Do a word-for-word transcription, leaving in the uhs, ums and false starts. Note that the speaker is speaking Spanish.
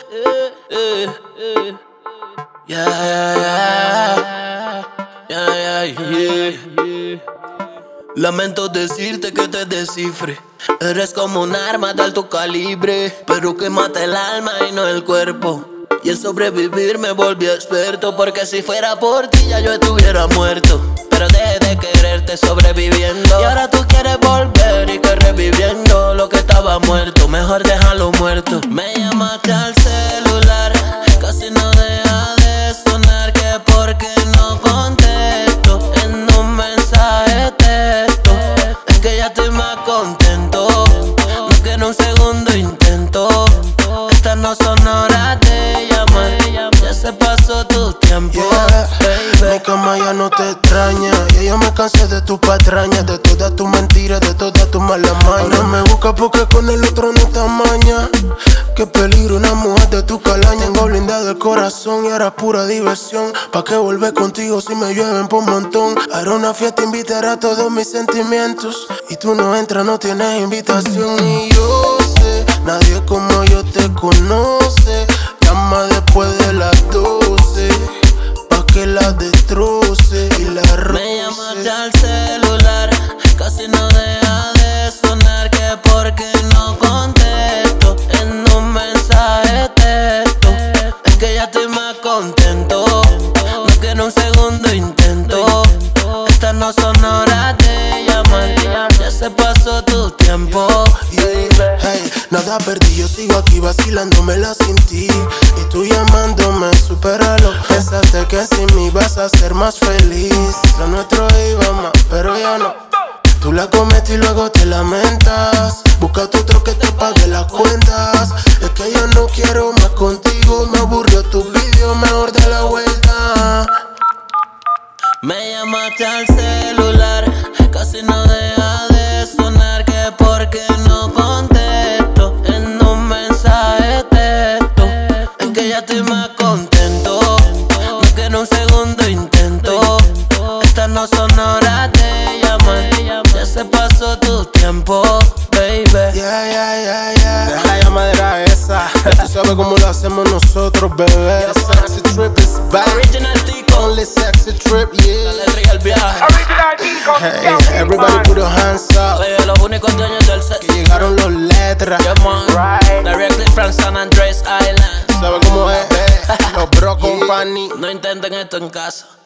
eh, eh. Yeah, yeah, yeah, yeah, yeah, yeah. Lamento decirte que te descifre. Eres como un arma de alto calibre, pero que mata el alma y no el cuerpo. Y el sobrevivir me volvió experto, porque si fuera por ti ya yo estuviera muerto. Pero dejé de quererte sobreviviendo, y ahora tú quieres volver y que reviviendo lo que estaba muerto. Mejor déjalo muerto. Me llamaste al celular, casi no deja de sonar. Que porque no contesto en un mensaje texto, es que ya estoy más contento. No quiero un segundo intento. Estas no son horas de llamar, ya se pasó tu tiempo, yeah. Baby. Mi cama ya no te extraña, y yo me cansé de tu patraña, de todas tus mentiras, de todas tus malas mañas. Ahora me busca porque con el otro no te amaña. Qué peligro una mujer de tu calaña. Tengo blindado el corazón y ahora es pura diversión. ¿Pa' qué volver contigo si me llueven por montón? Haré una fiesta, invitaré a todos mis sentimientos, y tú no entras, no tienes invitación. Y yo sé, nadie como yo te conoce. Llama después de las doce, pa' que la destroce y la roce. Me llamaste al celular, casi no deja de sonar. Que porque no contesto en un mensaje texto, es que ya estoy más contento. No quiero un segundo intento. Estas no son horas de llamar, ya se pasó tu tiempo, baby. Hey, nada perdí, yo sigo aquí vacilándomela sin ti, y tú llamándome, supéralo. Pensaste que sin mí vas a ser más feliz. Lo nuestro iba más, pero ya no. Tú la cometes y luego te lamentas. Busca otro que te pague las cuentas. Es que yo no quiero más contigo, me aburrió tu vídeo, mejor da la vuelta. Me llamaste al celular, casi no deja de sonar. Que porque no contesto en un mensaje texto, es que ya estoy más contento. No quiero un segundo intento. Estas no son horas de llamar, ya se pasó tu tiempo, baby. Yeah, yeah, yeah, yeah. Deja la llamadera esa. Tú sabes cómo lo hacemos nosotros, bebé. The sexy trip is back. Original Tico, Only sexy trip, yeah. la letra y el viaje. Original Tico, Hey, everybody put your hands up. Oye, los únicos dueños del set. Que llegaron los letras. Yeah, man. Right. Directly from San Andreas Island. ¿Sabes cómo es? Los Bro Company. No intenten esto en casa.